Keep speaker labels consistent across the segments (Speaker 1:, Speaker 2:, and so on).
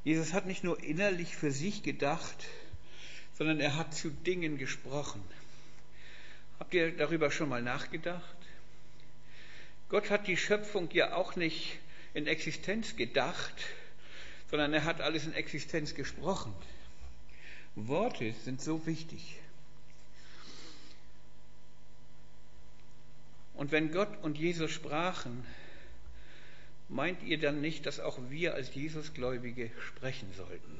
Speaker 1: Jesus hat nicht nur innerlich für sich gedacht, sondern er hat zu Dingen gesprochen. Habt ihr darüber schon mal nachgedacht? Gott hat die Schöpfung ja auch nicht in Existenz gedacht, sondern er hat alles in Existenz gesprochen. Worte sind so wichtig. Und wenn Gott und Jesus sprachen, meint ihr dann nicht, dass auch wir als Jesusgläubige sprechen sollten?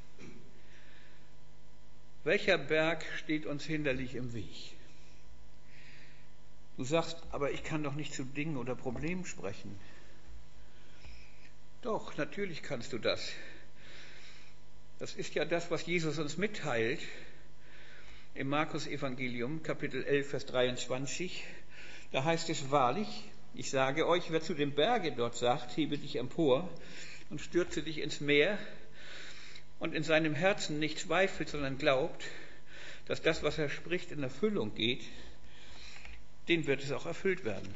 Speaker 1: Welcher Berg steht uns hinderlich im Weg? Du sagst, aber ich kann doch nicht zu Dingen oder Problemen sprechen. Doch, natürlich kannst du das. Das ist ja das, was Jesus uns mitteilt im Markus-Evangelium, Kapitel 11, Vers 23. Da heißt es wahrlich, ich sage euch, wer zu dem Berge dort sagt, hebe dich empor und stürze dich ins Meer und in seinem Herzen nicht zweifelt, sondern glaubt, dass das, was er spricht, in Erfüllung geht, den wird es auch erfüllt werden.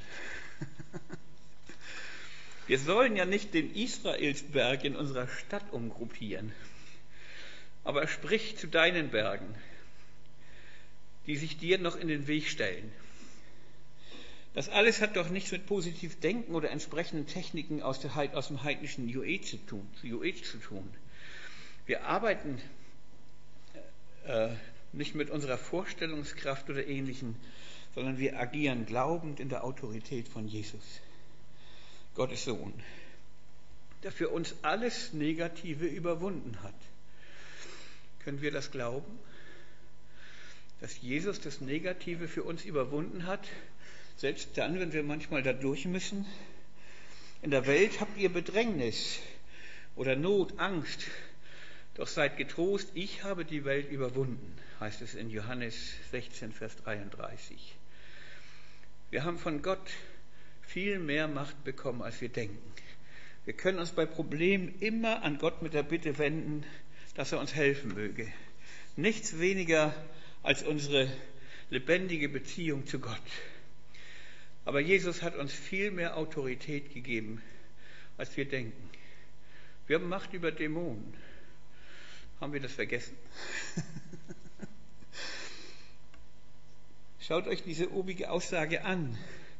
Speaker 1: Wir sollen ja nicht den Israelsberg in unserer Stadt umgruppieren, aber er spricht zu deinen Bergen, die sich dir noch in den Weg stellen. Das alles hat doch nichts mit positiv Denken oder entsprechenden Techniken aus dem heidnischen New Age zu tun. Wir arbeiten nicht mit unserer Vorstellungskraft oder Ähnlichem, sondern wir agieren glaubend in der Autorität von Jesus, Gottes Sohn, der für uns alles Negative überwunden hat. Können wir das glauben? Dass Jesus das Negative für uns überwunden hat, selbst dann, wenn wir manchmal da durch müssen? In der Welt habt ihr Bedrängnis oder Not, Angst, doch seid getrost, ich habe die Welt überwunden, heißt es in Johannes 16, Vers 33. Wir haben von Gott viel mehr Macht bekommen, als wir denken. Wir können uns bei Problemen immer an Gott mit der Bitte wenden, dass er uns helfen möge. Nichts weniger als unsere lebendige Beziehung zu Gott. Aber Jesus hat uns viel mehr Autorität gegeben, als wir denken. Wir haben Macht über Dämonen. Haben wir das vergessen? Schaut euch diese obige Aussage an.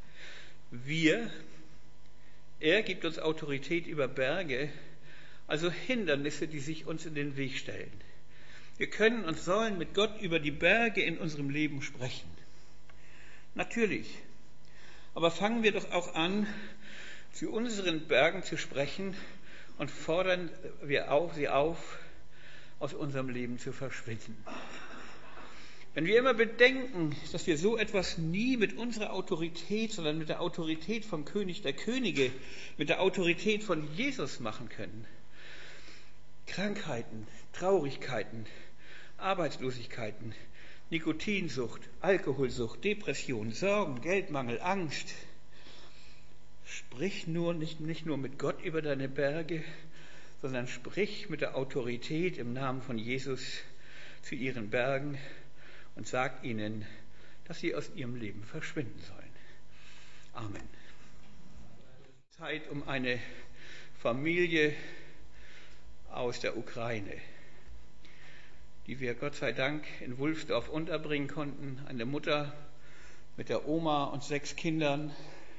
Speaker 1: Er gibt uns Autorität über Berge, also Hindernisse, die sich uns in den Weg stellen. Wir können und sollen mit Gott über die Berge in unserem Leben sprechen. Natürlich. Aber fangen wir doch auch an, zu unseren Bergen zu sprechen und fordern wir sie auf, aus unserem Leben zu verschwinden. Wenn wir immer bedenken, dass wir so etwas nie mit unserer Autorität, sondern mit der Autorität vom König der Könige, mit der Autorität von Jesus machen können. Krankheiten, Traurigkeiten, Arbeitslosigkeiten, Nikotinsucht, Alkoholsucht, Depression, Sorgen, Geldmangel, Angst. Sprich nicht nur mit Gott über deine Berge, sondern sprich mit der Autorität im Namen von Jesus zu ihren Bergen und sag ihnen, dass sie aus ihrem Leben verschwinden sollen. Amen. Zeit um eine Familie aus der Ukraine, die wir Gott sei Dank in Wulfsdorf unterbringen konnten. Eine Mutter mit der Oma und 6 Kindern.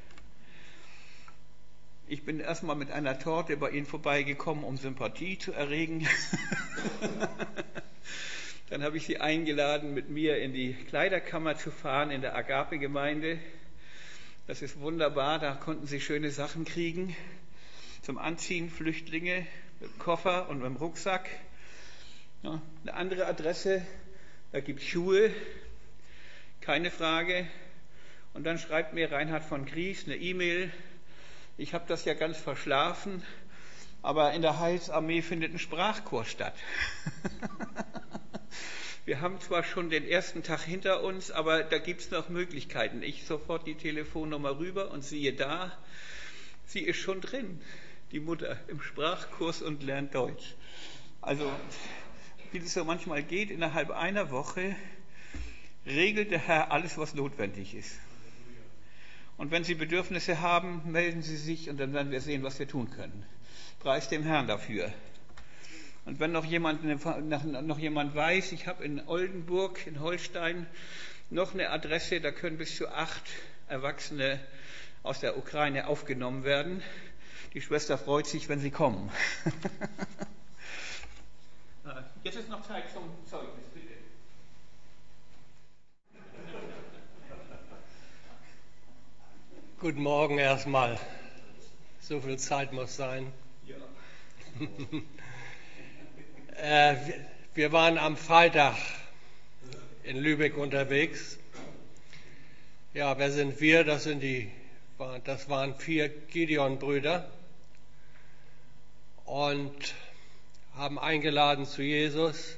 Speaker 1: Ich bin erstmal mit einer Torte bei ihnen vorbeigekommen, um Sympathie zu erregen. Dann habe ich sie eingeladen, mit mir in die Kleiderkammer zu fahren in der Agape-Gemeinde. Das ist wunderbar, da konnten sie schöne Sachen kriegen. Zum Anziehen Flüchtlinge mit dem Koffer und mit dem Rucksack. Ja, eine andere Adresse, da gibt es Schuhe, keine Frage. Und dann schreibt mir Reinhard von Gries eine E-Mail. Ich habe das ja ganz verschlafen, aber in der Heilsarmee findet ein Sprachkurs statt. Wir haben zwar schon den ersten Tag hinter uns, aber da gibt es noch Möglichkeiten. Ich sofort die Telefonnummer rüber und siehe da, sie ist schon drin, die Mutter, im Sprachkurs und lernt Deutsch. Also, wie es so manchmal geht, innerhalb einer Woche regelt der Herr alles, was notwendig ist. Und wenn Sie Bedürfnisse haben, melden Sie sich und dann werden wir sehen, was wir tun können. Preis dem Herrn dafür. Und wenn noch jemand weiß, ich habe in Oldenburg, in Holstein, noch eine Adresse, da können bis zu 8 Erwachsene aus der Ukraine aufgenommen werden. Die Schwester freut sich, wenn sie kommen. Jetzt ist noch Zeit zum Zeugnis, bitte.
Speaker 2: Guten Morgen erstmal. So viel Zeit muss sein.
Speaker 1: Ja.
Speaker 2: Wir waren am Freitag in Lübeck unterwegs. Ja, wer sind wir? Das waren 4 Gideon-Brüder und haben eingeladen zu Jesus.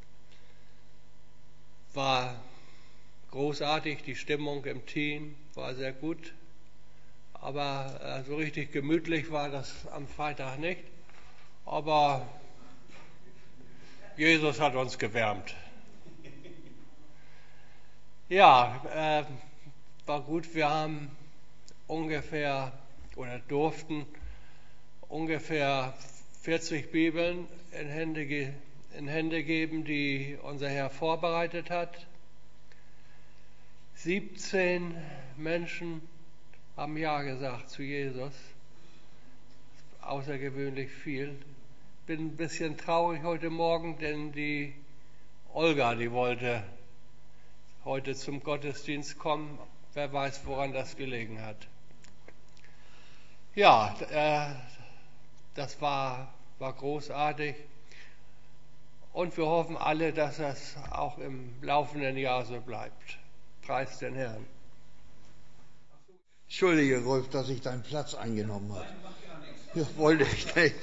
Speaker 2: War großartig, die Stimmung im Team war sehr gut, aber so richtig gemütlich war das am Freitag nicht. Aber Jesus hat uns gewärmt. Ja, war gut. Wir haben durften ungefähr 40 Bibeln in Hände geben, die unser Herr vorbereitet hat. 17 Menschen haben Ja gesagt zu Jesus. Außergewöhnlich viel. Bin ein bisschen traurig heute Morgen, denn die Olga, die wollte heute zum Gottesdienst kommen. Wer weiß, woran das gelegen hat. Ja, das war großartig. Und wir hoffen alle, dass das auch im laufenden Jahr so bleibt. Preis den Herrn.
Speaker 3: Entschuldige, Rolf, dass ich deinen Platz eingenommen habe. Ja, wollte ich nicht.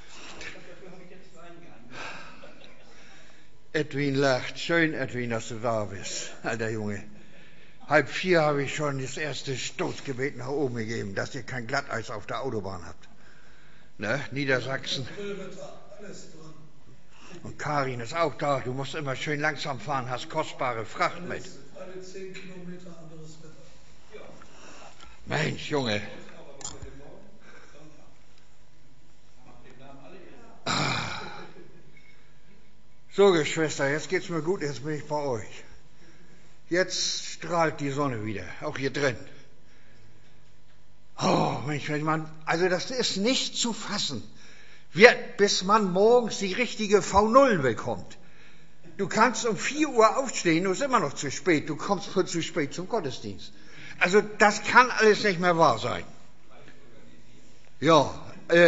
Speaker 3: Edwin lacht. Schön, Edwin, dass du da bist, alter Junge. 3:30 habe ich schon das erste Stoßgebet nach oben gegeben, dass ihr kein Glatteis auf der Autobahn habt. Ne? Niedersachsen. Und Karin ist auch da. Du musst immer schön langsam fahren, hast kostbare Fracht mit.
Speaker 4: Alle 10 Kilometer anderes Wetter.
Speaker 3: Mensch, Junge. So, Geschwister, jetzt geht's mir gut, jetzt bin ich bei euch. Jetzt strahlt die Sonne wieder, auch hier drin. Oh, Mensch, also das ist nicht zu fassen, bis man morgens die richtige V0 bekommt. Du kannst um 4 Uhr aufstehen, du bist immer noch zu spät, du kommst zu spät zum Gottesdienst. Also das kann alles nicht mehr wahr sein. Ja,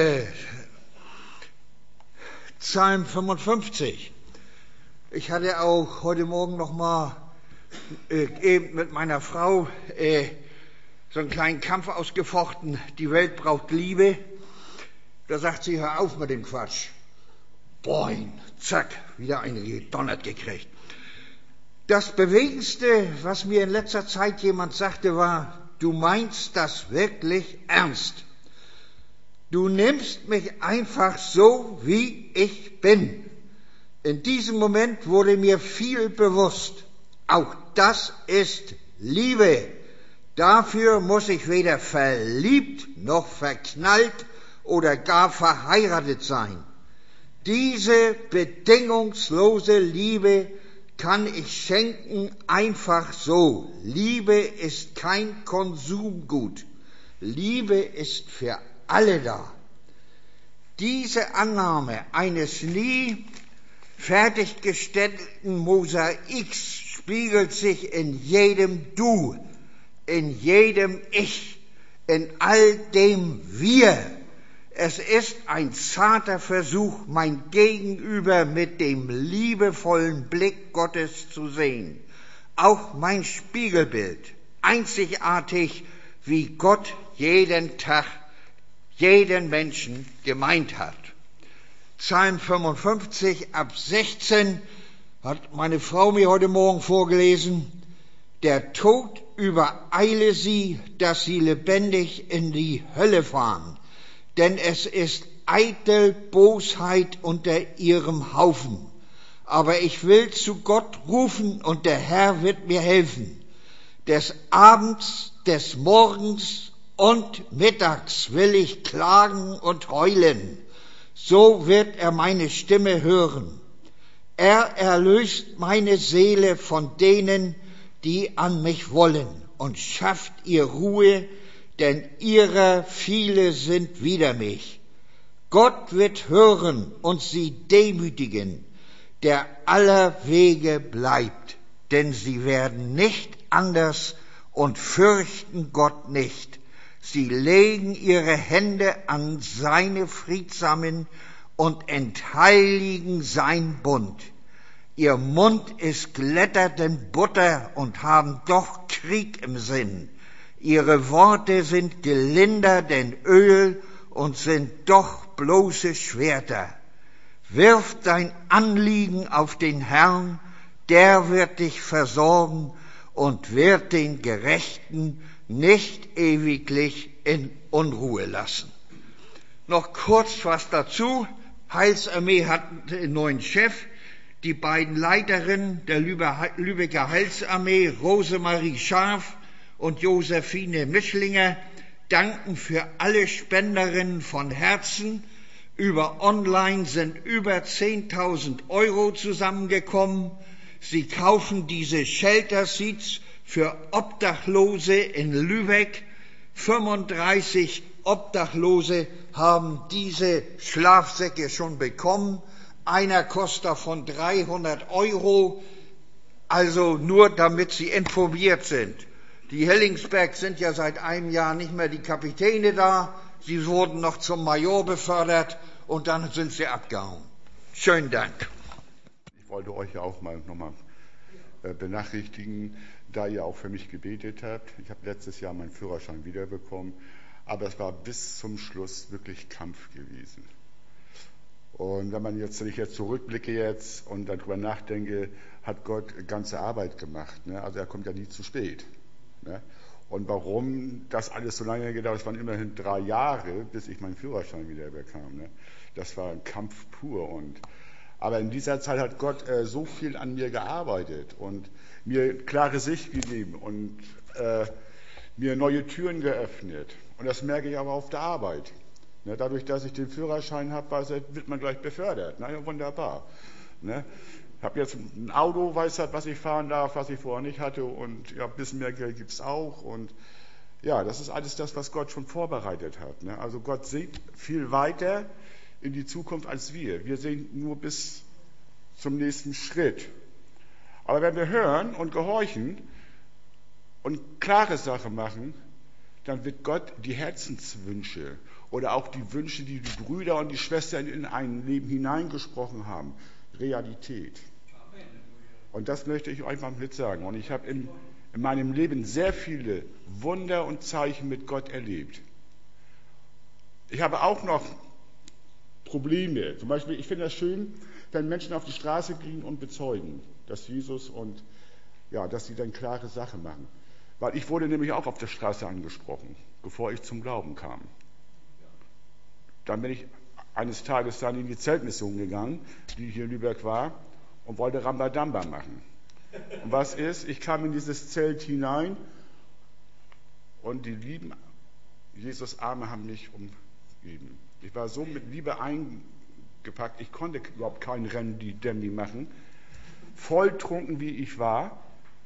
Speaker 3: Psalm 55. Ich hatte auch heute Morgen noch mal eben mit meiner Frau so einen kleinen Kampf ausgefochten. Die Welt braucht Liebe. Da sagt sie, hör auf mit dem Quatsch. Boing, zack, wieder eine gedonnert gekriegt. Das Bewegendste, was mir in letzter Zeit jemand sagte, war, du meinst das wirklich ernst. Du nimmst mich einfach so, wie ich bin. In diesem Moment wurde mir viel bewusst. Auch das ist Liebe. Dafür muss ich weder verliebt noch verknallt oder gar verheiratet sein. Diese bedingungslose Liebe kann ich schenken einfach so. Liebe ist kein Konsumgut. Liebe ist für alle da. Diese Annahme eines nie fertiggestellten Mosaiks spiegelt sich in jedem Du, in jedem Ich, in all dem Wir. Es ist ein zarter Versuch, mein Gegenüber mit dem liebevollen Blick Gottes zu sehen. Auch mein Spiegelbild, einzigartig, wie Gott jeden Tag, jeden Menschen gemeint hat. Psalm 55 ab 16 hat meine Frau mir heute Morgen vorgelesen. Der Tod übereile sie, dass sie lebendig in die Hölle fahren. Denn es ist eitel Bosheit unter ihrem Haufen. Aber ich will zu Gott rufen und der Herr wird mir helfen. Des Abends, des Morgens und mittags will ich klagen und heulen. so wird er meine Stimme hören. Er erlöst meine Seele von denen, die an mich wollen, und schafft ihr Ruhe, denn ihrer viele sind wider mich. Gott wird hören und sie demütigen, der aller Wege bleibt, denn sie werden nicht anders und fürchten Gott nicht. Sie legen ihre Hände an seine Friedsamen und entheiligen sein Bund. Ihr Mund ist Glätter denn Butter und haben doch Krieg im Sinn. Ihre Worte sind gelinder denn Öl und sind doch bloße Schwerter. Wirf dein Anliegen auf den Herrn, der wird dich versorgen und wird den Gerechten nicht ewiglich in Unruhe lassen. Noch kurz was dazu. Heilsarmee hat einen neuen Chef. Die beiden Leiterinnen der Lübecker Heilsarmee, Rosemarie Scharf und Josephine Mischlinger, danken für alle Spenderinnen von Herzen. Über Online sind über 10.000 € zusammengekommen. Sie kaufen diese Shelter Seats für Obdachlose in Lübeck. 35 Obdachlose haben diese Schlafsäcke schon bekommen. Einer kostet davon 300 €, also nur damit Sie informiert sind. Die Hellingsberg sind ja seit einem Jahr nicht mehr die Kapitäne da. Sie wurden noch zum Major befördert und dann sind sie abgehauen. Schönen Dank.
Speaker 5: Ich wollte euch ja auch mal nochmal benachrichtigen, da ihr auch für mich gebetet habt. Ich habe letztes Jahr meinen Führerschein wiederbekommen, aber es war bis zum Schluss wirklich Kampf gewesen. Und wenn ich jetzt zurückblicke und darüber nachdenke, hat Gott ganze Arbeit gemacht. Ne? Also er kommt ja nie zu spät. Ne? Und warum das alles so lange gedauert, es waren immerhin 3 Jahre, bis ich meinen Führerschein wieder bekam. Ne? Das war ein Kampf pur. Aber in dieser Zeit hat Gott so viel an mir gearbeitet und mir klare Sicht gegeben und mir neue Türen geöffnet. Und das merke ich aber auf der Arbeit. Ne? Dadurch, dass ich den Führerschein habe, wird man gleich befördert. Na ja, wunderbar. Ne? Ich habe jetzt ein Auto, weiß was ich fahren darf, was ich vorher nicht hatte, und ja, ein bisschen mehr Geld gibt es auch. Und ja, das ist alles das, was Gott schon vorbereitet hat. Ne? Also Gott sieht viel weiter in die Zukunft als wir. Wir sehen nur bis zum nächsten Schritt. Aber wenn wir hören und gehorchen und klare Sachen machen, dann wird Gott die Herzenswünsche oder auch die Wünsche, die die Brüder und die Schwestern in ein Leben hineingesprochen haben, Realität. Und das möchte ich euch mal mit sagen. Und ich habe in meinem Leben sehr viele Wunder und Zeichen mit Gott erlebt. Ich habe auch noch Probleme. Zum Beispiel, ich finde das schön, wenn Menschen auf die Straße gehen und bezeugen, dass Jesus und ja, dass sie dann klare Sachen machen. Weil ich wurde nämlich auch auf der Straße angesprochen, bevor ich zum Glauben kam. Dann bin ich eines Tages dann in die Zeltmission gegangen, die hier in Lübeck war, und wollte Rambadamba machen. Und was ist? Ich kam in dieses Zelt hinein und die lieben Jesus-Arme haben mich umgeben. Ich war so mit Liebe eingepackt, ich konnte überhaupt kein Rennen-Demi machen. Volltrunken wie ich war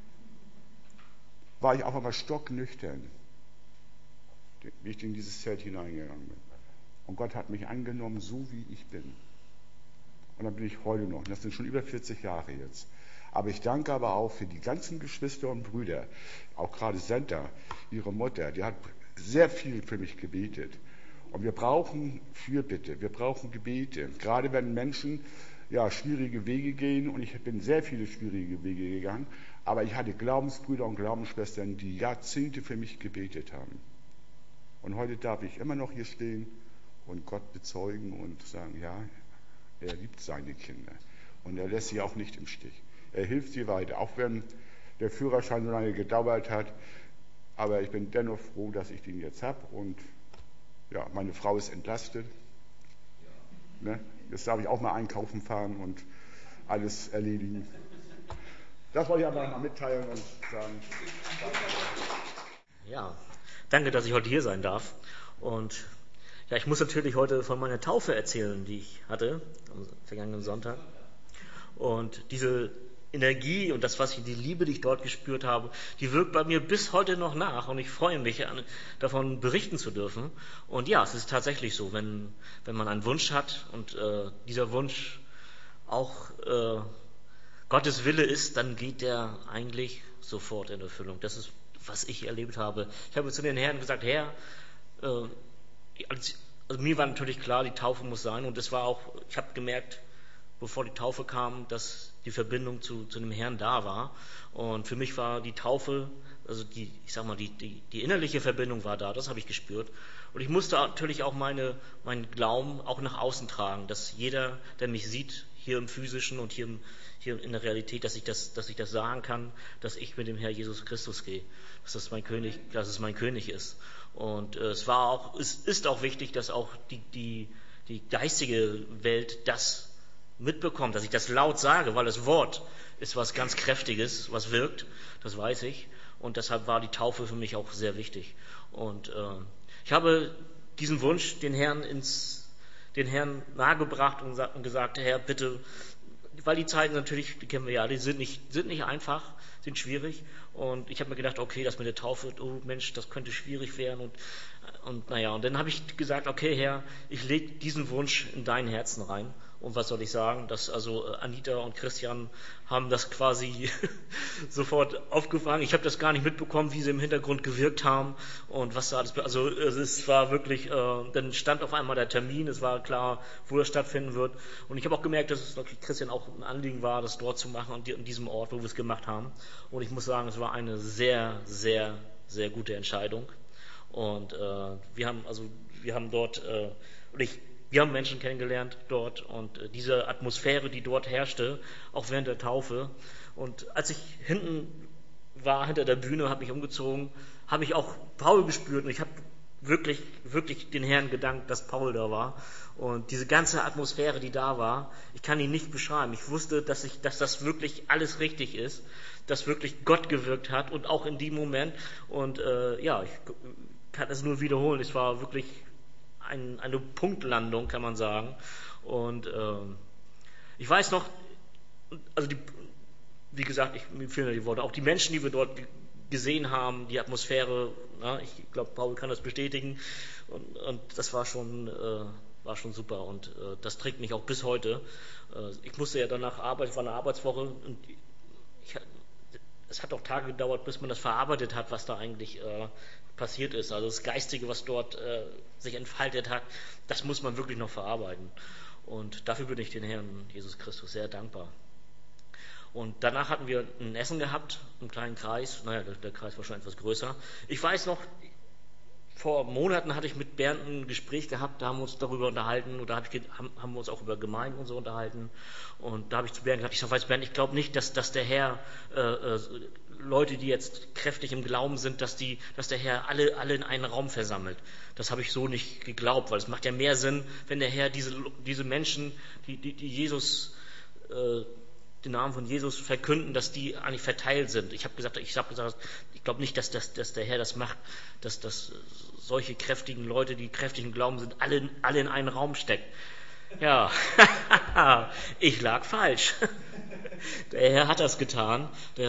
Speaker 5: ich auch einmal stocknüchtern, wie ich in dieses Zelt hineingegangen bin. Und Gott hat mich angenommen, so wie ich bin. Und dann bin ich heute noch. Das sind schon über 40 Jahre jetzt. Aber ich danke aber auch für die ganzen Geschwister und Brüder, auch gerade Senta, ihre Mutter, die hat sehr viel für mich gebetet. Und wir brauchen Fürbitte, wir brauchen Gebete. Gerade wenn Menschen schwierige Wege gehen, und ich bin sehr viele schwierige Wege gegangen, aber ich hatte Glaubensbrüder und Glaubensschwestern, die Jahrzehnte für mich gebetet haben. Und heute darf ich immer noch hier stehen und Gott bezeugen und sagen, ja, er liebt seine Kinder und er lässt sie auch nicht im Stich. Er hilft sie weiter, auch wenn der Führerschein so lange gedauert hat. Aber ich bin dennoch froh, dass ich den jetzt habe. Und ja, meine Frau ist entlastet. Ne? Jetzt darf ich auch mal einkaufen fahren und alles erledigen. Das wollte ich aber mal mitteilen und sagen.
Speaker 6: Ja, danke, dass ich heute hier sein darf. Und Ja, ich muss natürlich heute von meiner Taufe erzählen, die ich hatte am vergangenen Sonntag. Und diese Energie und die Liebe, die ich dort gespürt habe, die wirkt bei mir bis heute noch nach. Und ich freue mich, davon berichten zu dürfen. Und ja, es ist tatsächlich so, wenn man einen Wunsch hat und dieser Wunsch auch Gottes Wille ist, dann geht der eigentlich sofort in Erfüllung. Das ist, was ich erlebt habe. Ich habe zu den Herren gesagt, Herr, also mir war natürlich klar, die Taufe muss sein. Und es war auch, ich habe gemerkt, bevor die Taufe kam, dass die Verbindung zu dem Herrn da war. Und für mich war die Taufe, also die innerliche Verbindung war da, das habe ich gespürt. Und ich musste natürlich auch meinen Glauben auch nach außen tragen, dass jeder, der mich sieht, hier im Physischen und hier in der Realität, dass ich das sagen kann, dass ich mit dem Herr Jesus Christus gehe, dass es mein König ist. Und es ist auch wichtig, dass auch die geistige Welt das mitbekommt, dass ich das laut sage, weil das Wort ist was ganz Kräftiges, was wirkt, das weiß ich. Und deshalb war die Taufe für mich auch sehr wichtig. Und ich habe diesen Wunsch den Herrn nahegebracht und gesagt, Herr, bitte, weil die Zeiten natürlich, die kennen wir ja alle, sind nicht einfach, sind schwierig. Und ich habe mir gedacht, okay, das mit der Taufe, oh Mensch, das könnte schwierig werden. Und dann habe ich gesagt, okay, Herr, ich lege diesen Wunsch in dein Herzen rein. Und was soll ich sagen? Anita und Christian haben das quasi sofort aufgefangen. Ich habe das gar nicht mitbekommen, wie sie im Hintergrund gewirkt haben und was da alles. Also es war wirklich, dann stand auf einmal der Termin, es war klar, wo das stattfinden wird. Und ich habe auch gemerkt, dass es Christian auch ein Anliegen war, das dort zu machen und an diesem Ort, wo wir es gemacht haben. Und ich muss sagen, es war eine sehr, sehr, sehr gute Entscheidung. Und wir haben Menschen kennengelernt dort und diese Atmosphäre, die dort herrschte, auch während der Taufe. Und als ich hinten war, hinter der Bühne, habe mich umgezogen, habe ich auch Paul gespürt und ich habe wirklich, wirklich den Herrn gedankt, dass Paul da war. Und diese ganze Atmosphäre, die da war, ich kann ihn nicht beschreiben. Ich wusste, dass das wirklich alles richtig ist, dass wirklich Gott gewirkt hat und auch in dem Moment. Und ich kann es nur wiederholen. Es war wirklich eine Punktlandung, kann man sagen. Und ich weiß noch, also wie gesagt, mir fehlen ja die Worte, auch die Menschen, die wir dort gesehen haben, die Atmosphäre, ich glaube, Paul kann das bestätigen. Und das war schon super. Und das trägt mich auch bis heute. Ich musste ja danach arbeiten, es war eine Arbeitswoche. Und es hat auch Tage gedauert, bis man das verarbeitet hat, was da eigentlich passiert ist. Also das Geistige, was dort sich entfaltet hat, das muss man wirklich noch verarbeiten. Und dafür bin ich den Herrn Jesus Christus sehr dankbar. Und danach hatten wir ein Essen gehabt, einen kleinen Kreis. Der Kreis war schon etwas größer. Ich weiß noch, vor Monaten hatte ich mit Bernd ein Gespräch gehabt, da haben wir uns darüber unterhalten und da haben wir uns auch über Gemeinden und so unterhalten. Und da habe ich zu Bernd gesagt, Bernd, ich glaube nicht, dass der Herr Leute, die jetzt kräftig im Glauben sind, dass der Herr alle in einen Raum versammelt. Das habe ich so nicht geglaubt, weil es macht ja mehr Sinn, wenn der Herr diese Menschen, die Jesus, den Namen von Jesus verkünden, dass die eigentlich verteilt sind. Ich habe gesagt, ich glaube nicht, dass der Herr das macht, dass solche kräftigen Leute, die kräftig im Glauben sind, alle in einen Raum steckt. Ja, ich lag falsch. Der Herr hat das getan.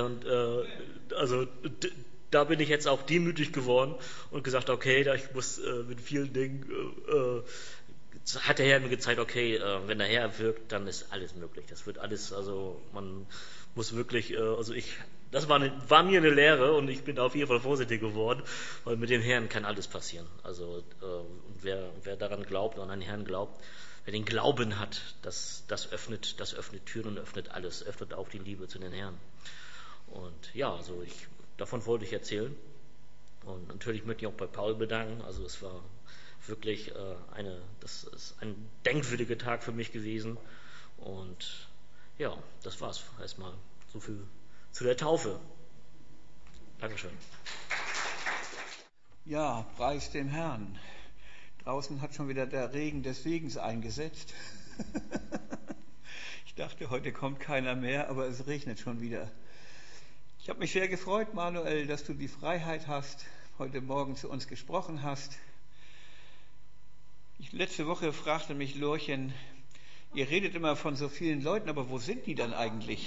Speaker 6: Da bin ich jetzt auch demütig geworden und gesagt, okay, ich muss mit vielen Dingen, hat der Herr mir gezeigt, okay, wenn der Herr wirkt, dann ist alles möglich. Das wird alles, also man muss wirklich, das war mir eine Lehre und ich bin auf jeden Fall vorsichtig geworden, weil mit dem Herrn kann alles passieren. Also wer daran glaubt und an den Herrn glaubt, wer den Glauben hat, das öffnet Türen und öffnet alles, öffnet auch die Liebe zu den Herrn. Und ja, davon wollte ich erzählen. Und natürlich möchte ich auch bei Paul bedanken. Also es war wirklich das ist ein denkwürdiger Tag für mich gewesen. Und ja, das war's erstmal so viel zu der Taufe. Dankeschön.
Speaker 1: Ja, preis dem Herrn. Draußen hat schon wieder der Regen des Segens eingesetzt. Ich dachte, heute kommt keiner mehr, aber es regnet schon wieder. Ich habe mich sehr gefreut, Manuel, dass du die Freiheit hast, heute Morgen zu uns gesprochen hast. Letzte Woche fragte mich Lorchen, ihr redet immer von so vielen Leuten, aber wo sind die dann eigentlich?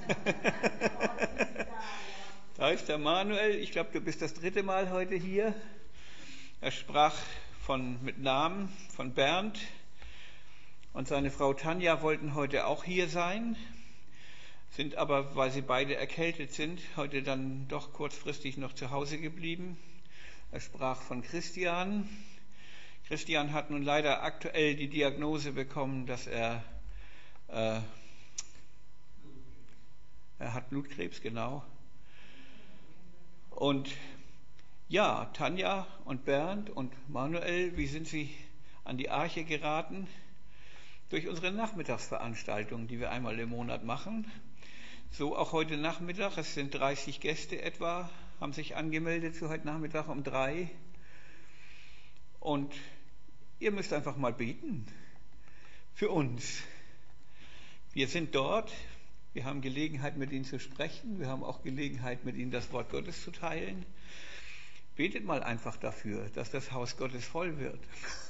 Speaker 1: Da ist der Manuel, ich glaube, du bist das 3. Mal heute hier. Er sprach mit Namen von Bernd und seine Frau Tanja wollten heute auch hier sein, sind aber, weil sie beide erkältet sind, heute dann doch kurzfristig noch zu Hause geblieben. Er sprach von Christian. Christian hat nun leider aktuell die Diagnose bekommen, dass er hat Blutkrebs, genau. Und ja, Tanja und Bernd und Manuel, wie sind sie an die Arche geraten? Durch unsere Nachmittagsveranstaltung, die wir einmal im Monat machen. So auch heute Nachmittag, es sind 30 Gäste etwa, haben sich angemeldet für heute Nachmittag um 3. Und ihr müsst einfach mal beten für uns. Wir sind dort, wir haben Gelegenheit, mit ihnen zu sprechen, wir haben auch Gelegenheit, mit ihnen das Wort Gottes zu teilen. Betet mal einfach dafür, dass das Haus Gottes voll wird.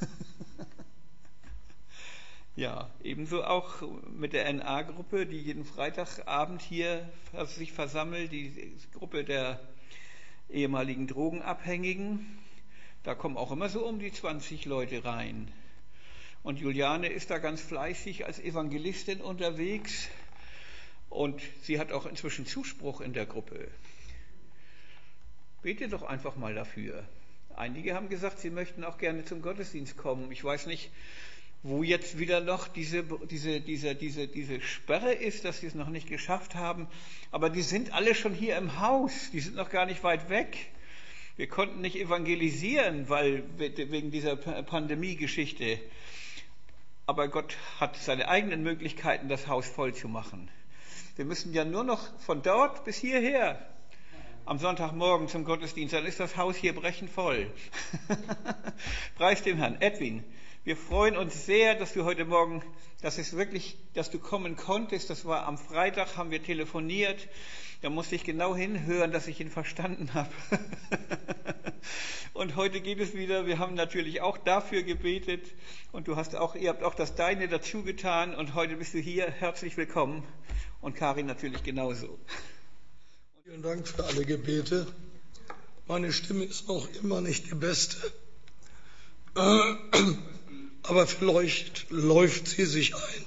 Speaker 1: Ja, ebenso auch mit der NA-Gruppe, die jeden Freitagabend hier sich versammelt, die Gruppe der ehemaligen Drogenabhängigen. Da kommen auch immer so um die 20 Leute rein. Und Juliane ist da ganz fleißig als Evangelistin unterwegs und sie hat auch inzwischen Zuspruch in der Gruppe. Betet doch einfach mal dafür. Einige haben gesagt, sie möchten auch gerne zum Gottesdienst kommen. Ich weiß nicht, wo jetzt wieder noch diese Sperre ist, dass sie es noch nicht geschafft haben. Aber die sind alle schon hier im Haus, die sind noch gar nicht weit weg. Wir konnten nicht evangelisieren, wegen dieser Pandemie-Geschichte. Aber Gott hat seine eigenen Möglichkeiten, das Haus voll zu machen. Wir müssen ja nur noch von dort bis hierher am Sonntagmorgen zum Gottesdienst, dann ist das Haus hier brechend voll. Preis dem Herrn. Edwin, wir freuen uns sehr, dass du heute Morgen, dass du kommen konntest. Das war am Freitag, haben wir telefoniert. Da musste ich genau hinhören, dass ich ihn verstanden habe. Und heute geht es wieder. Wir haben natürlich auch dafür gebetet. Und ihr habt auch das Deine dazu getan. Und heute bist du hier. Herzlich willkommen. Und Karin natürlich genauso.
Speaker 4: Vielen Dank für alle Gebete. Meine Stimme ist noch immer nicht die beste. Aber vielleicht läuft sie sich ein.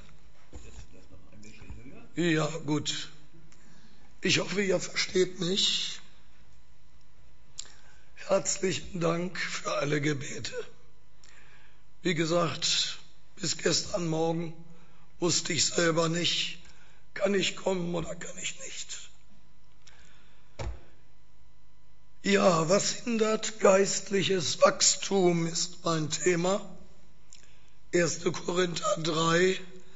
Speaker 4: Ja, gut. Ich hoffe, ihr versteht mich. Herzlichen Dank für alle Gebete. Wie gesagt, bis gestern Morgen wusste ich selber nicht, kann ich kommen oder kann ich nicht. Ja, was hindert geistliches Wachstum, ist mein Thema. 1. Korinther 3,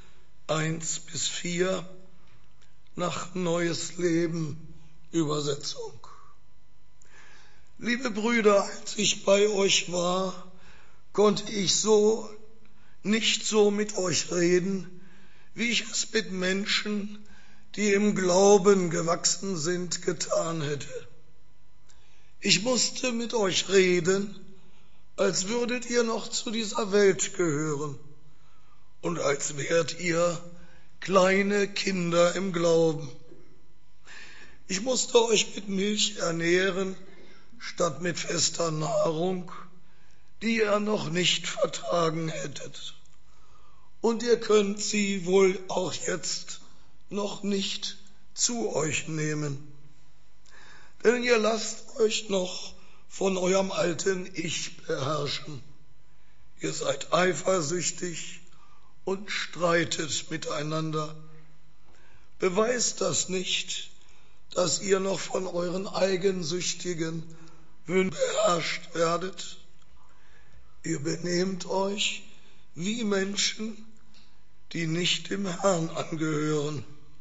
Speaker 4: 1-4, nach Neues Leben Übersetzung. Liebe Brüder, als ich bei euch war, konnte ich nicht so mit euch reden, wie ich es mit Menschen, die im Glauben gewachsen sind, getan hätte. Ich musste mit euch reden, als würdet ihr noch zu dieser Welt gehören und als wärt ihr kleine Kinder im Glauben. Ich musste euch mit Milch ernähren, statt mit fester Nahrung, die ihr noch nicht vertragen hättet. Und ihr könnt sie wohl auch jetzt noch nicht zu euch nehmen. Denn ihr lasst euch noch von eurem alten Ich beherrschen. Ihr seid eifersüchtig und streitet miteinander. Beweist das nicht, dass ihr noch von euren eigensüchtigen Wünschen beherrscht werdet? Ihr benehmt euch wie Menschen, die nicht dem Herrn angehören.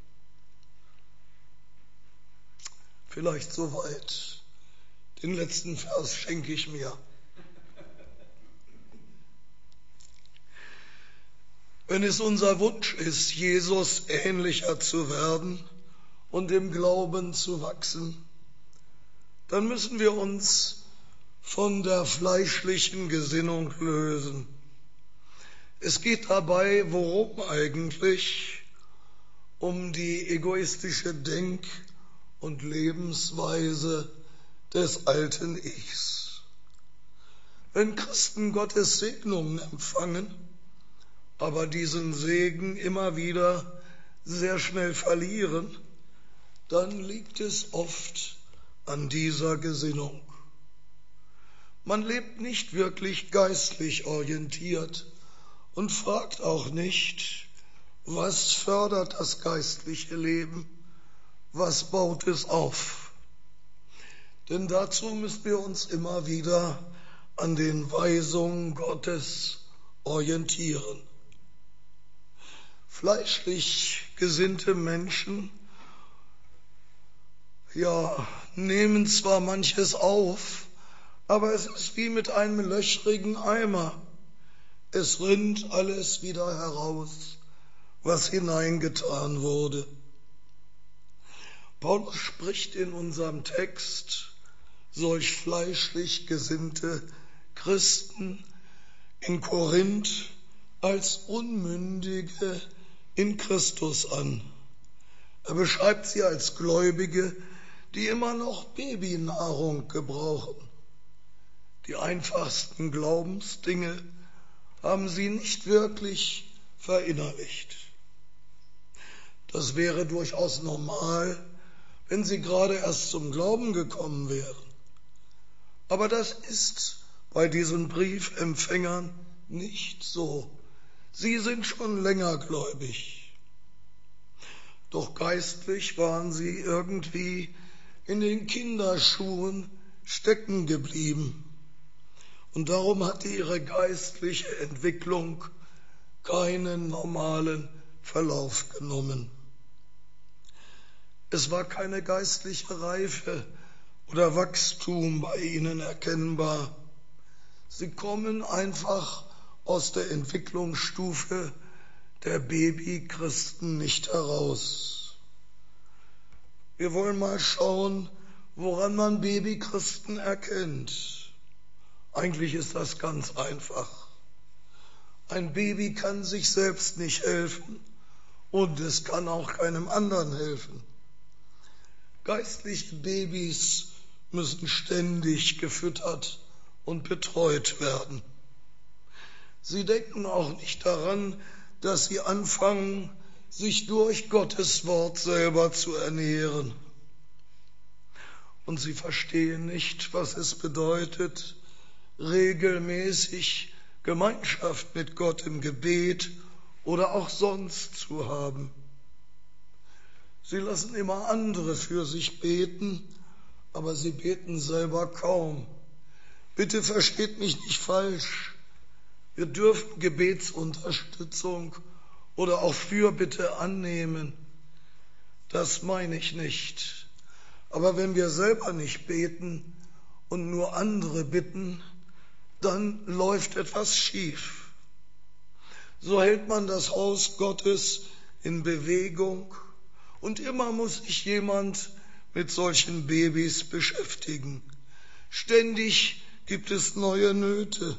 Speaker 4: Vielleicht soweit. Den letzten Vers schenke ich mir. Wenn es unser Wunsch ist, Jesus ähnlicher zu werden und im Glauben zu wachsen, dann müssen wir uns von der fleischlichen Gesinnung lösen. Es geht dabei, worum eigentlich? Um die egoistische Denk- und Lebensweise des alten Ichs. Wenn Christen Gottes Segnungen empfangen, aber diesen Segen immer wieder sehr schnell verlieren, dann liegt es oft an dieser Gesinnung. Man lebt nicht wirklich geistlich orientiert und fragt auch nicht, was fördert das geistliche Leben, was baut es auf? Denn dazu müssen wir uns immer wieder an den Weisungen Gottes orientieren. Fleischlich gesinnte Menschen, nehmen zwar manches auf, aber es ist wie mit einem löchrigen Eimer. Es rinnt alles wieder heraus, was hineingetan wurde. Paulus spricht in unserem Text solch fleischlich gesinnte Christen in Korinth als Unmündige in Christus an. Er beschreibt sie als Gläubige, die immer noch Babynahrung gebrauchen. Die einfachsten Glaubensdinge haben sie nicht wirklich verinnerlicht. Das wäre durchaus normal, wenn sie gerade erst zum Glauben gekommen wären. Aber das ist bei diesen Briefempfängern nicht so. Sie sind schon länger gläubig. Doch geistlich waren sie irgendwie in den Kinderschuhen stecken geblieben. Und darum hatte ihre geistliche Entwicklung keinen normalen Verlauf genommen. Es war keine geistliche Reife oder Wachstum bei ihnen erkennbar. Sie kommen einfach aus der Entwicklungsstufe der Babychristen nicht heraus. Wir wollen mal schauen, woran man Babychristen erkennt. Eigentlich ist das ganz einfach. Ein Baby kann sich selbst nicht helfen und es kann auch keinem anderen helfen. Geistliche Babys müssen ständig gefüttert und betreut werden. Sie denken auch nicht daran, dass sie anfangen, sich durch Gottes Wort selber zu ernähren. Und sie verstehen nicht, was es bedeutet, regelmäßig Gemeinschaft mit Gott im Gebet oder auch sonst zu haben. Sie lassen immer andere für sich beten, aber sie beten selber kaum. Bitte versteht mich nicht falsch. Wir dürfen Gebetsunterstützung oder auch Fürbitte annehmen. Das meine ich nicht. Aber wenn wir selber nicht beten und nur andere bitten, dann läuft etwas schief. So hält man das Haus Gottes in Bewegung und immer muss sich jemand mit solchen Babys beschäftigen. Ständig gibt es neue Nöte.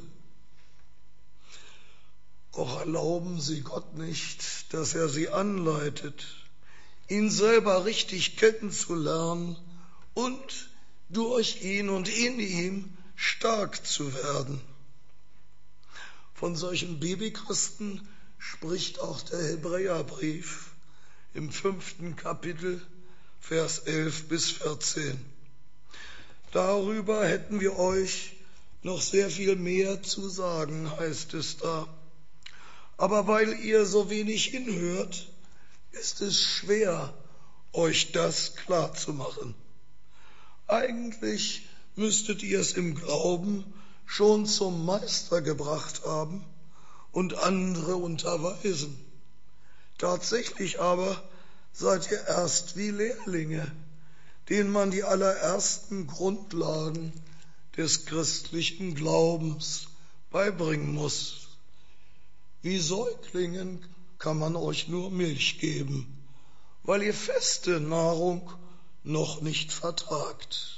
Speaker 4: Auch erlauben sie Gott nicht, dass er sie anleitet, ihn selber richtig kennenzulernen und durch ihn und in ihm stark zu werden. Von solchen Babychristen spricht auch der Hebräerbrief im 5. Kapitel, Vers 11 bis 14. Darüber hätten wir euch noch sehr viel mehr zu sagen, heißt es da. Aber weil ihr so wenig hinhört, ist es schwer, euch das klarzumachen. Eigentlich müsstet ihr es im Glauben schon zum Meister gebracht haben und andere unterweisen. Tatsächlich aber seid ihr erst wie Lehrlinge, denen man die allerersten Grundlagen des christlichen Glaubens beibringen muss. Wie Säuglingen kann man euch nur Milch geben, weil ihr feste Nahrung noch nicht vertragt.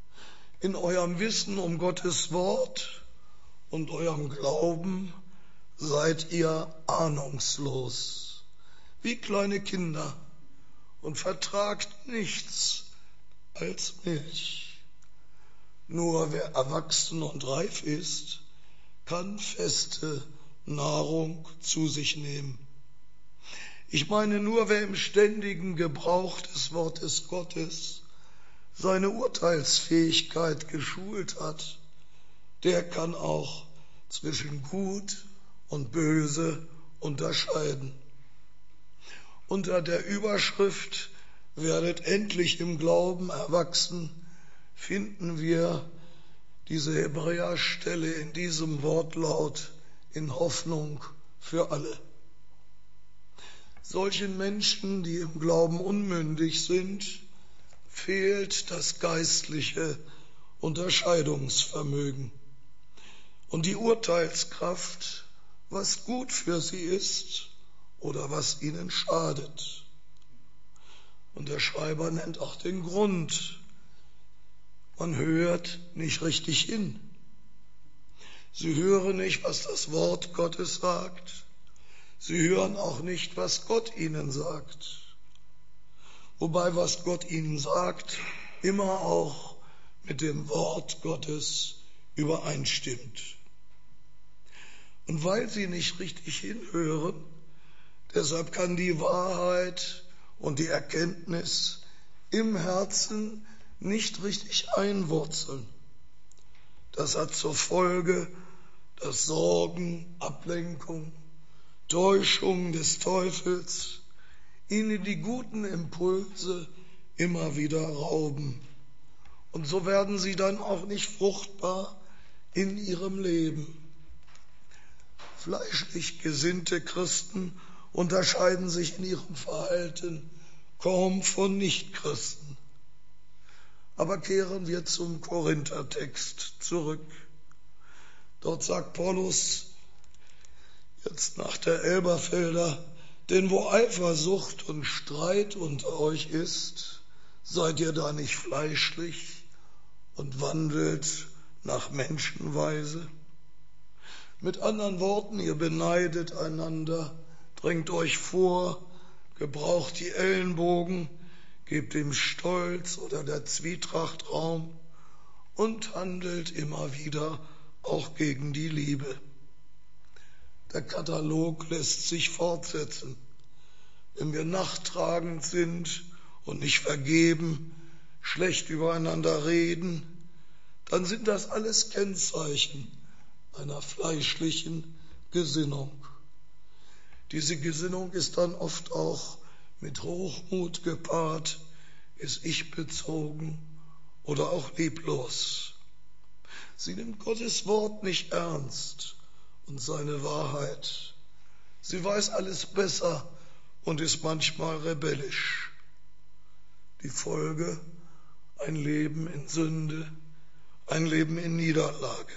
Speaker 4: In eurem Wissen um Gottes Wort und eurem Glauben seid ihr ahnungslos, wie kleine Kinder, und vertragt nichts als Milch. Nur wer erwachsen und reif ist, kann feste Nahrung zu sich nehmen. Ich meine nur, wer im ständigen Gebrauch des Wortes Gottes seine Urteilsfähigkeit geschult hat, der kann auch zwischen Gut und Böse unterscheiden. Unter der Überschrift "Werdet endlich im Glauben erwachsen" finden wir diese Hebräerstelle in diesem Wortlaut in Hoffnung für alle. Solchen Menschen, die im Glauben unmündig sind, fehlt das geistliche Unterscheidungsvermögen und die Urteilskraft, was gut für sie ist oder was ihnen schadet. Und der Schreiber nennt auch den Grund. Man hört nicht richtig hin. Sie hören nicht, was das Wort Gottes sagt. Sie hören auch nicht, was Gott ihnen sagt. Wobei, was Gott ihnen sagt, immer auch mit dem Wort Gottes übereinstimmt. Und weil sie nicht richtig hinhören, deshalb kann die Wahrheit und die Erkenntnis im Herzen nicht richtig einwurzeln. Das hat zur Folge, dass Sorgen, Ablenkung, Täuschung des Teufels ihnen die guten Impulse immer wieder rauben. Und so werden sie dann auch nicht fruchtbar in ihrem Leben. Fleischlich gesinnte Christen unterscheiden sich in ihrem Verhalten kaum von Nichtchristen. Aber kehren wir zum Korinthertext zurück. Dort sagt Paulus, jetzt nach der Elberfelder: Denn wo Eifersucht und Streit unter euch ist, seid ihr da nicht fleischlich und wandelt nach Menschenweise? Mit anderen Worten, ihr beneidet einander, drängt euch vor, gebraucht die Ellenbogen, gebt dem Stolz oder der Zwietracht Raum und handelt immer wieder auch gegen die Liebe. Der Katalog lässt sich fortsetzen. Wenn wir nachtragend sind und nicht vergeben, schlecht übereinander reden, dann sind das alles Kennzeichen einer fleischlichen Gesinnung. Diese Gesinnung ist dann oft auch mit Hochmut gepaart, ist ich-bezogen oder auch lieblos. Sie nimmt Gottes Wort nicht ernst und seine Wahrheit. Sie weiß alles besser und ist manchmal rebellisch. Die Folge: ein Leben in Sünde, ein Leben in Niederlage.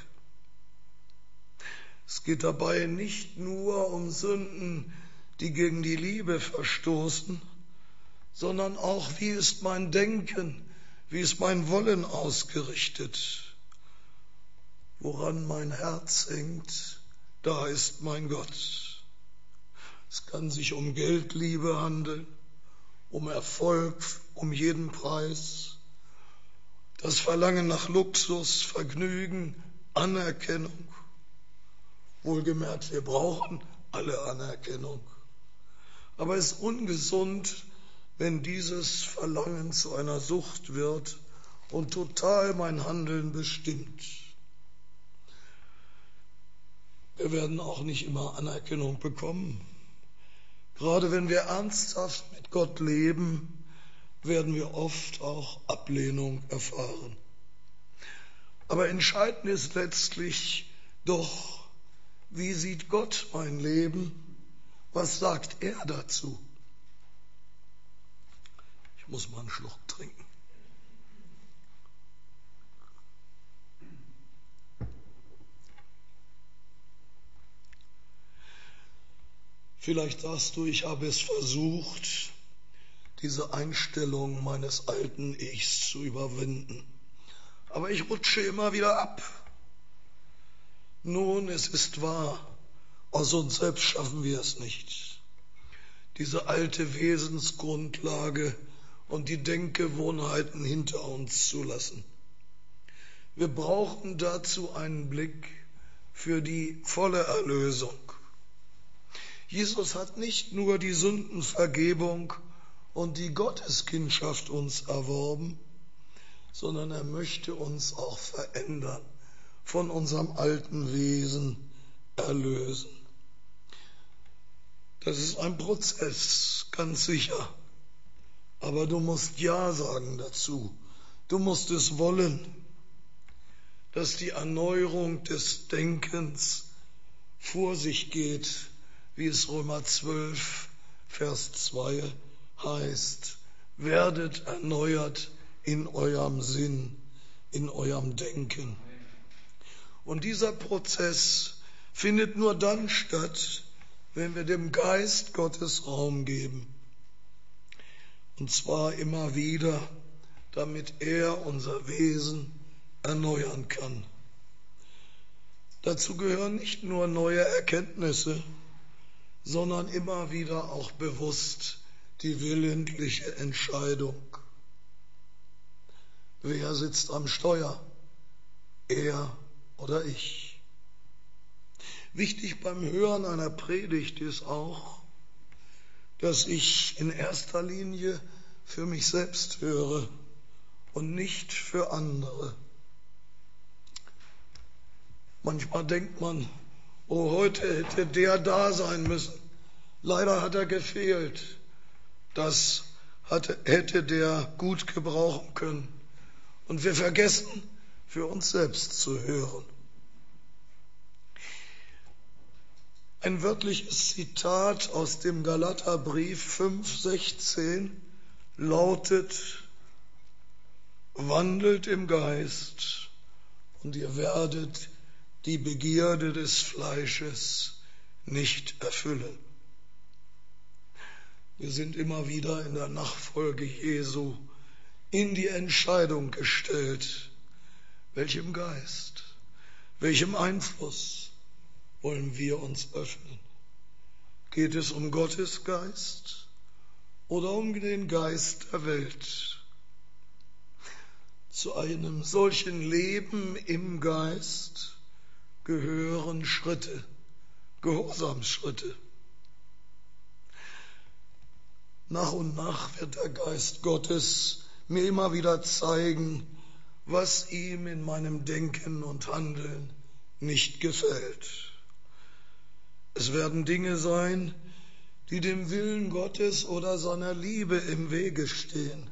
Speaker 4: Es geht dabei nicht nur um Sünden, die gegen die Liebe verstoßen, sondern auch, wie ist mein Denken, wie ist mein Wollen ausgerichtet. Woran mein Herz hängt, da ist mein Gott. Es kann sich um Geldliebe handeln, um Erfolg, um jeden Preis, das Verlangen nach Luxus, Vergnügen, Anerkennung. Wohlgemerkt, wir brauchen alle Anerkennung. Aber es ist ungesund, wenn dieses Verlangen zu einer Sucht wird und total mein Handeln bestimmt. Wir werden auch nicht immer Anerkennung bekommen. Gerade wenn wir ernsthaft mit Gott leben, werden wir oft auch Ablehnung erfahren. Aber entscheidend ist letztlich doch, wie sieht Gott mein Leben? Was sagt er dazu? Ich muss mal einen Schluck trinken. Vielleicht sagst du, ich habe es versucht, diese Einstellung meines alten Ichs zu überwinden. Aber ich rutsche immer wieder ab. Nun, es ist wahr, Aus uns selbst schaffen wir es nicht, diese alte Wesensgrundlage und die Denkgewohnheiten hinter uns zu lassen. Wir brauchen dazu einen Blick für die volle Erlösung. Jesus hat nicht nur die Sündenvergebung und die Gotteskindschaft uns erworben, sondern er möchte uns auch verändern, von unserem alten Wesen erlösen. Das ist ein Prozess, ganz sicher. Aber du musst Ja sagen dazu. Du musst es wollen, dass die Erneuerung des Denkens vor sich geht, wie es Römer 12, Vers 2 heißt. Werdet erneuert in eurem Sinn, in eurem Denken. Und dieser Prozess findet nur dann statt, wenn wir dem Geist Gottes Raum geben. Und zwar immer wieder, damit er unser Wesen erneuern kann. Dazu gehören nicht nur neue Erkenntnisse, sondern immer wieder auch bewusst die willentliche Entscheidung. Wer sitzt am Steuer? Er oder ich? Wichtig beim Hören einer Predigt ist auch, dass ich in erster Linie für mich selbst höre und nicht für andere. Manchmal denkt man, oh, heute hätte der da sein müssen. Leider hat er gefehlt. Das hätte der gut gebrauchen können. Und wir vergessen, für uns selbst zu hören. Ein wörtliches Zitat aus dem Galaterbrief 5,16 lautet: Wandelt im Geist, und ihr werdet die Begierde des Fleisches nicht erfüllen. Wir sind immer wieder in der Nachfolge Jesu in die Entscheidung gestellt, welchem Geist, welchem Einfluss wollen wir uns öffnen? Geht es um Gottes Geist oder um den Geist der Welt? Zu einem solchen Leben im Geist gehören Schritte, Gehorsamsschritte. Nach und nach wird der Geist Gottes mir immer wieder zeigen, was ihm in meinem Denken und Handeln nicht gefällt. Es werden Dinge sein, die dem Willen Gottes oder seiner Liebe im Wege stehen.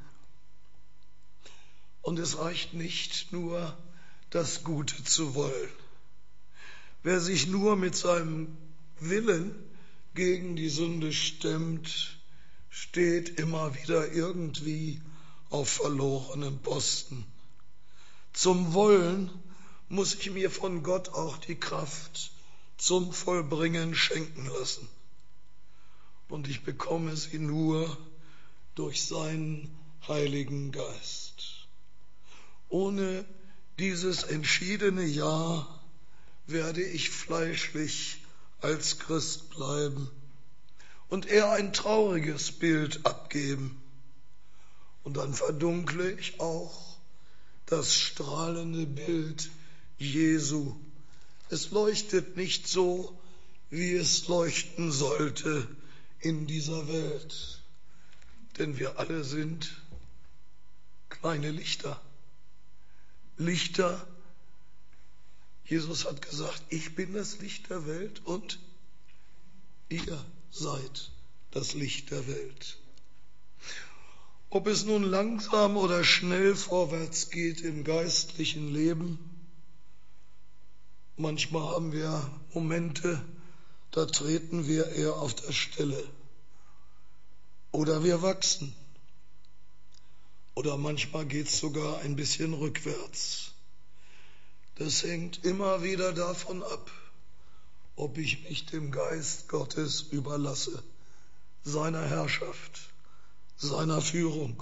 Speaker 4: Und es reicht nicht nur, das Gute zu wollen. Wer sich nur mit seinem Willen gegen die Sünde stemmt, steht immer wieder irgendwie auf verlorenem Posten. Zum Wollen muss ich mir von Gott auch die Kraft zum Vollbringen schenken lassen. Und ich bekomme sie nur durch seinen Heiligen Geist. Ohne dieses entschiedene Ja werde ich fleischlich als Christ bleiben und eher ein trauriges Bild abgeben. Und dann verdunkle ich auch das strahlende Bild Jesu. Es leuchtet nicht so, wie es leuchten sollte in dieser Welt. Denn wir alle sind kleine Lichter. Lichter. Jesus hat gesagt, ich bin das Licht der Welt und ihr seid das Licht der Welt. Ob es nun langsam oder schnell vorwärts geht im geistlichen Leben, manchmal haben wir Momente, da treten wir eher auf der Stelle. Oder wir wachsen. Oder manchmal geht es sogar ein bisschen rückwärts. Das hängt immer wieder davon ab, ob ich mich dem Geist Gottes überlasse, seiner Herrschaft, seiner Führung.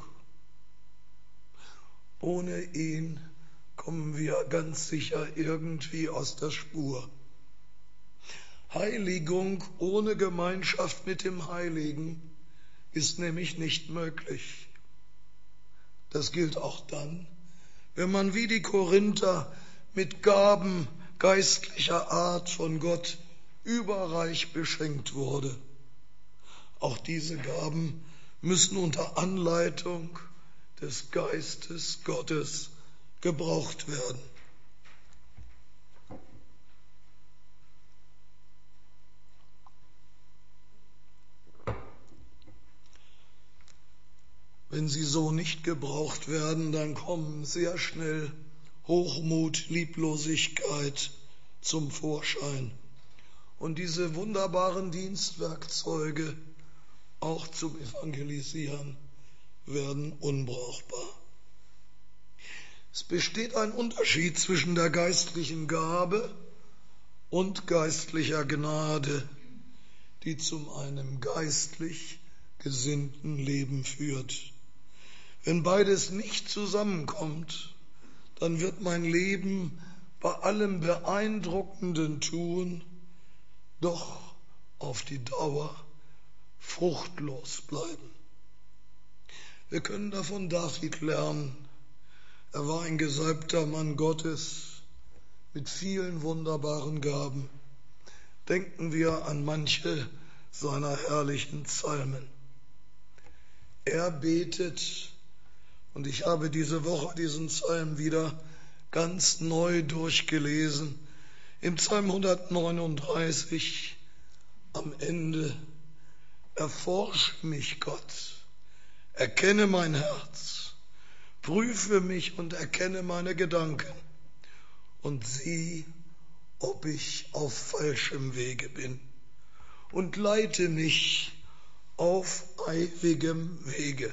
Speaker 4: Ohne ihn kommen wir ganz sicher irgendwie aus der Spur. Heiligung ohne Gemeinschaft mit dem Heiligen ist nämlich nicht möglich. Das gilt auch dann, wenn man wie die Korinther mit Gaben geistlicher Art von Gott überreich beschenkt wurde. Auch diese Gaben müssen unter Anleitung des Geistes Gottes gebraucht werden. Wenn sie so nicht gebraucht werden, dann kommen sehr schnell Hochmut, Lieblosigkeit zum Vorschein. Und diese wunderbaren Dienstwerkzeuge, auch zum Evangelisieren, werden unbrauchbar. Es besteht ein Unterschied zwischen der geistlichen Gabe und geistlicher Gnade, die zu einem geistlich gesinnten Leben führt. Wenn beides nicht zusammenkommt, dann wird mein Leben bei allem beeindruckenden Tun doch auf die Dauer fruchtlos bleiben. Wir können da von David lernen. Er war ein gesalbter Mann Gottes mit vielen wunderbaren Gaben. Denken wir an manche seiner herrlichen Psalmen. Er betet, und ich habe diese Woche diesen Psalm wieder ganz neu durchgelesen, im Psalm 139 am Ende: Erforsche mich, Gott, erkenne mein Herz, prüfe mich und erkenne meine Gedanken und sieh, ob ich auf falschem Wege bin, und leite mich auf ewigem Wege.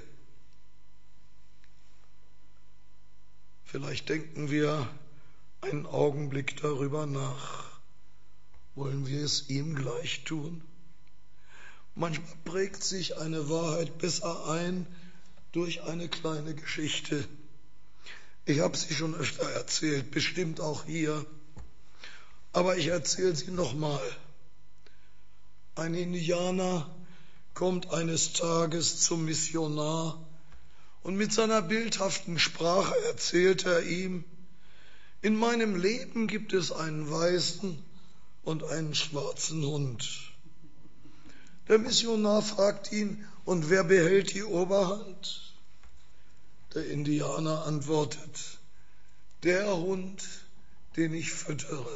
Speaker 4: Vielleicht denken wir einen Augenblick darüber nach. Wollen wir es ihm gleich tun? Manchmal prägt sich eine Wahrheit besser ein durch eine kleine Geschichte. Ich habe sie schon öfter erzählt, bestimmt auch hier. Aber ich erzähle sie nochmal. Ein Indianer kommt eines Tages zum Missionar und mit seiner bildhaften Sprache erzählt er ihm: In meinem Leben gibt es einen weißen und einen schwarzen Hund. Der Missionar fragt ihn: Und wer behält die Oberhand? Der Indianer antwortet: Der Hund, den ich füttere.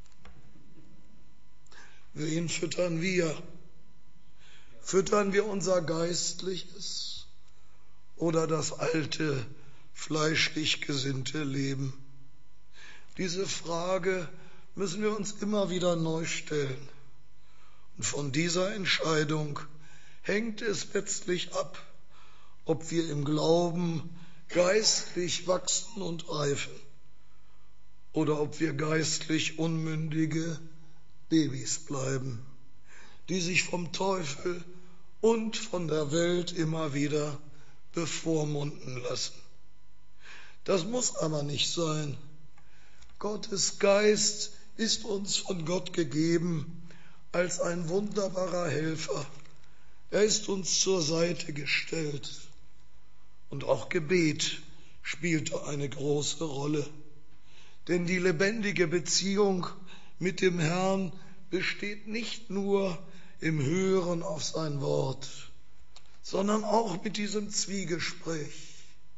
Speaker 4: Wen füttern wir? Füttern wir unser Geistliches oder das alte, fleischlich gesinnte Leben? Diese Frage müssen wir uns immer wieder neu stellen. Und von dieser Entscheidung hängt es letztlich ab, ob wir im Glauben geistlich wachsen und reifen oder ob wir geistlich unmündige Babys bleiben, die sich vom Teufel und von der Welt immer wieder bevormunden lassen. Das muss aber nicht sein. Gottes Geist ist uns von Gott gegeben als ein wunderbarer Helfer. Er ist uns zur Seite gestellt. Und auch Gebet spielte eine große Rolle. Denn die lebendige Beziehung mit dem Herrn besteht nicht nur im Hören auf sein Wort, sondern auch mit diesem Zwiegespräch.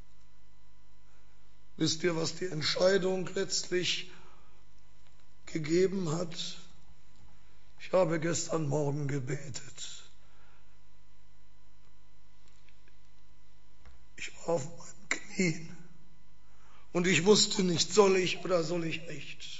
Speaker 4: Wisst ihr, was die Entscheidung letztlich gegeben hat? Ich habe gestern Morgen gebetet. Ich war auf meinen Knien und ich wusste nicht, soll ich oder soll ich nicht.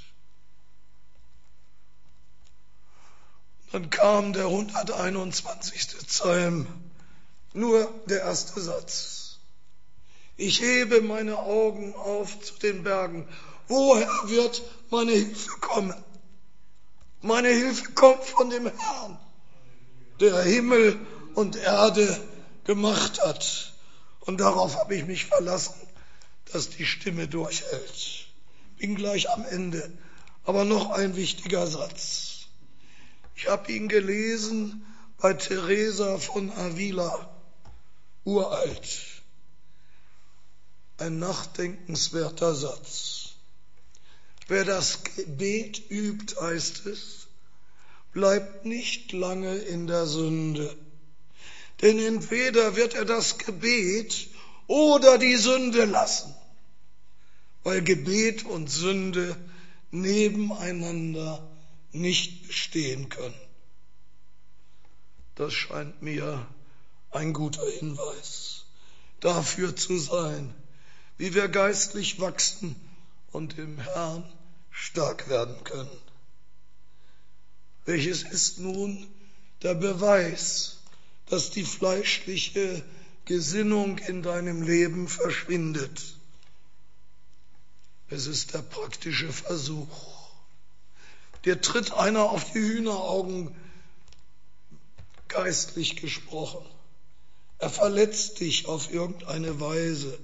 Speaker 4: Dann kam der 121. Psalm, nur der erste Satz. Ich hebe meine Augen auf zu den Bergen. Woher wird meine Hilfe kommen? Meine Hilfe kommt von dem Herrn, der Himmel und Erde gemacht hat. Und darauf habe ich mich verlassen, dass die Stimme durchhält. Bin gleich am Ende. Aber noch ein wichtiger Satz. Ich habe ihn gelesen bei Teresa von Avila, uralt. Ein nachdenkenswerter Satz. Wer das Gebet übt, heißt es, bleibt nicht lange in der Sünde. Denn entweder wird er das Gebet oder die Sünde lassen, weil Gebet und Sünde nebeneinander nicht bestehen können. Das scheint mir ein guter Hinweis dafür zu sein, wie wir geistlich wachsen und im Herrn stark werden können. Welches ist nun der Beweis, dass die fleischliche Gesinnung in deinem Leben verschwindet? Es ist der praktische Versuch. Dir tritt einer auf die Hühneraugen, geistlich gesprochen. Er verletzt dich auf irgendeine Weise.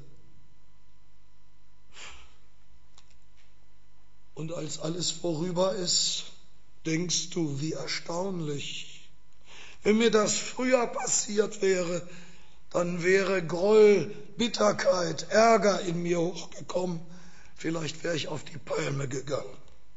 Speaker 4: Und als alles vorüber ist, denkst du, wie erstaunlich. Wenn mir das früher passiert wäre, dann wäre Groll, Bitterkeit, Ärger in mir hochgekommen. Vielleicht wäre ich auf die Palme gegangen.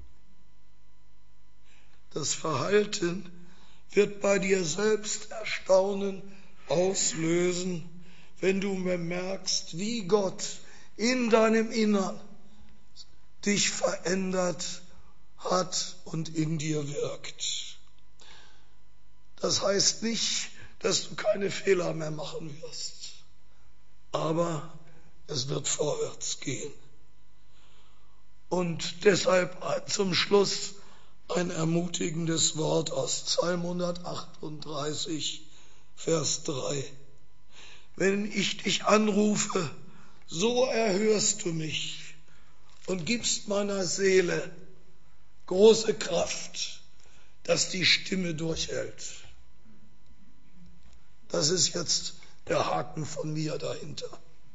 Speaker 4: Das Verhalten wird bei dir selbst Erstaunen auslösen, wenn du bemerkst, wie Gott in deinem Innern dich verändert hat und in dir wirkt. Das heißt nicht, dass du keine Fehler mehr machen wirst, aber es wird vorwärts gehen. Und deshalb zum Schluss ein ermutigendes Wort aus Psalm 138, Vers 3. Wenn ich dich anrufe, so erhörst du mich und gibst meiner Seele große Kraft, dass die Stimme durchhält. Das ist jetzt der Haken von mir dahinter.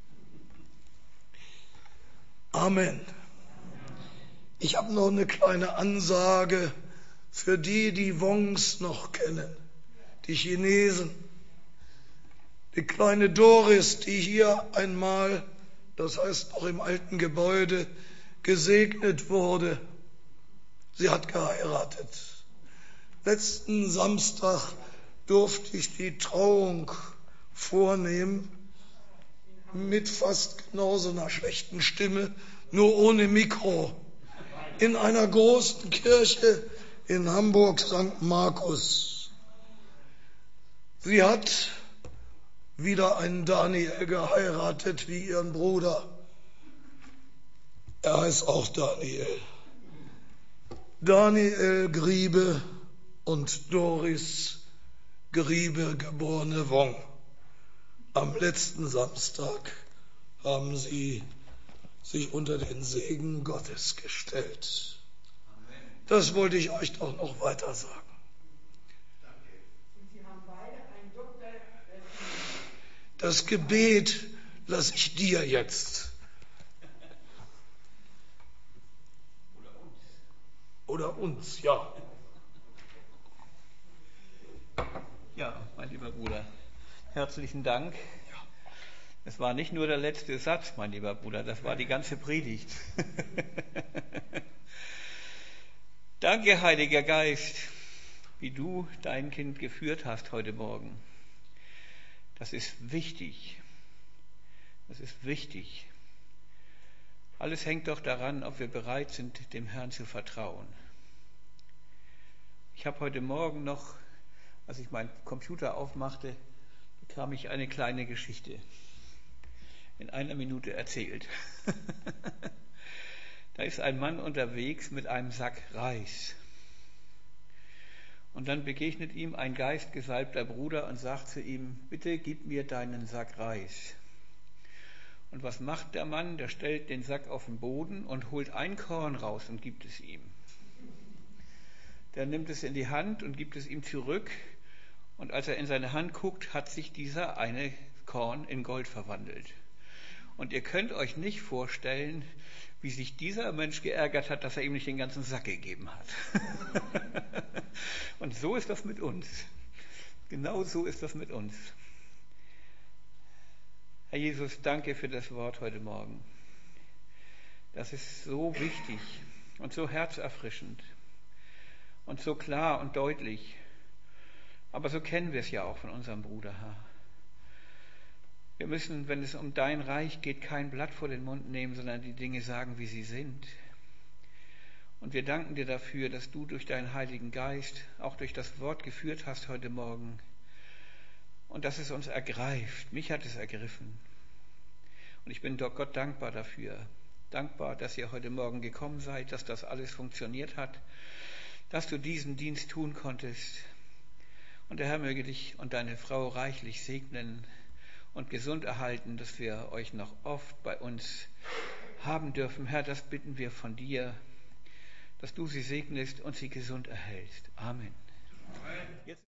Speaker 4: Amen. Ich habe noch eine kleine Ansage für die, die Wongs noch kennen, die Chinesen. Die kleine Doris, die hier einmal, das heißt noch im alten Gebäude, gesegnet wurde. Sie hat geheiratet. Letzten Samstag durfte ich die Trauung vornehmen, mit fast genauso einer schlechten Stimme, nur ohne Mikro, in einer großen Kirche in Hamburg, St. Markus. Sie hat wieder einen Daniel geheiratet wie ihren Bruder. Er heißt auch Daniel. Daniel Griebe und Doris Griebe, geborene Wong. Am letzten Samstag haben sie sich unter den Segen Gottes gestellt. Das wollte ich euch doch noch weiter sagen. Das Gebet lasse ich dir jetzt. Oder uns, ja.
Speaker 1: Ja, mein lieber Bruder, herzlichen Dank. Es war nicht nur der letzte Satz, mein lieber Bruder, das war die ganze Predigt. Danke, Heiliger Geist, wie du dein Kind geführt hast heute Morgen. Das ist wichtig. Das ist wichtig. Alles hängt doch daran, ob wir bereit sind, dem Herrn zu vertrauen. Ich habe heute Morgen noch, als ich meinen Computer aufmachte, bekam ich eine kleine Geschichte in einer Minute erzählt. Da ist ein Mann unterwegs mit einem Sack Reis. Und dann begegnet ihm ein geistgesalbter Bruder und sagt zu ihm, bitte gib mir deinen Sack Reis. Und was macht der Mann? Der stellt den Sack auf den Boden und holt ein Korn raus und gibt es ihm. Der nimmt es in die Hand und gibt es ihm zurück. Und als er in seine Hand guckt, hat sich dieser eine Korn in Gold verwandelt. Und ihr könnt euch nicht vorstellen, wie sich dieser Mensch geärgert hat, dass er ihm nicht den ganzen Sack gegeben hat. Und so ist das mit uns. Genau so ist das mit uns. Herr Jesus, danke für das Wort heute Morgen. Das ist so wichtig und so herzerfrischend und so klar und deutlich. Aber so kennen wir es ja auch von unserem Bruder, Herr. Wir müssen, wenn es um dein Reich geht, kein Blatt vor den Mund nehmen, sondern die Dinge sagen, wie sie sind. Und wir danken dir dafür, dass du durch deinen Heiligen Geist, auch durch das Wort geführt hast heute Morgen und dass es uns ergreift. Mich hat es ergriffen. Und ich bin Gott dankbar dafür. Dankbar, dass ihr heute Morgen gekommen seid, dass das alles funktioniert hat, dass du diesen Dienst tun konntest. Und der Herr möge dich und deine Frau reichlich segnen und gesund erhalten, dass wir euch noch oft bei uns haben dürfen. Herr, das bitten wir von dir, dass du sie segnest und sie gesund erhältst. Amen. Amen.